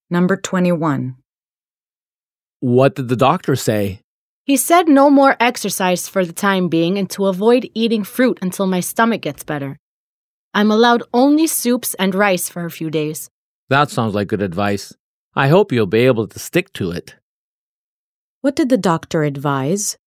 Number 21. What did the doctor say? He said no more exercise for the time being and to avoid eating fruit until my stomach gets better. I'm allowed only soups and rice for a few days. That sounds like good advice. I hope you'll be able to stick to it. What did the doctor advise?